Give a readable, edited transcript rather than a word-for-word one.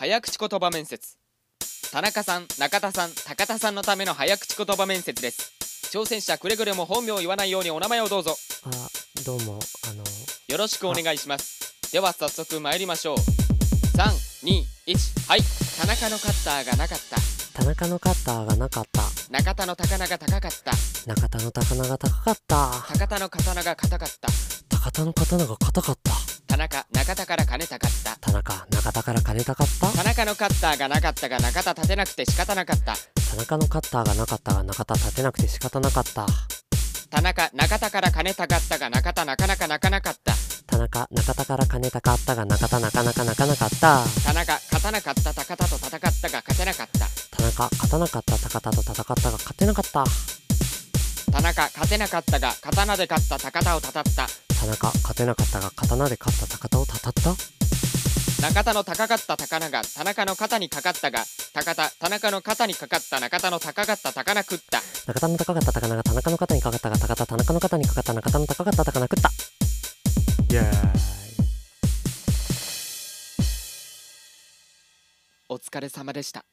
早口言葉面接。田中さん、中田さん、高田さんのための早口言葉面接です。挑戦者くれぐれも本名を言わないようにお名前をどうぞ。 どうもよろしくお願いします。では早速参りましょう。3、2、1、はい。田中のカッターがなかった。 田中のカッターがなかった。 中田の高菜が高かった。 中田の高菜が高かった。 高田の刀が硬かった。 高田の刀が硬かった。 田中、中田から金たかった。 田中、中田から金たかった。 田中のカッターがなかったが中田立てなくて仕方なかった。 田中のカッターがなかったが中田立てなくて仕方なかった。 田中、中田から金たかったが中田なかなか泣かなかった。 田中、中田から金たかったが中田なかなか泣かなかった。 田中、勝たなかった高田と戦ったが勝てなかった。 田中、勝たなかった高田と戦ったが勝てなかった。 田中、勝てなかったが刀で勝った高田をたたった。 田中、勝てなかったが刀で勝った高田をたたった。 中田の高かった高菜が田中の肩にかかったが田中の肩にかかった中田の高かった高菜食った。 中田の高かった高菜が田中の肩にかかったが田中の肩にかかった中田の高かった高菜食った。イエーイ。 お疲れ様でした。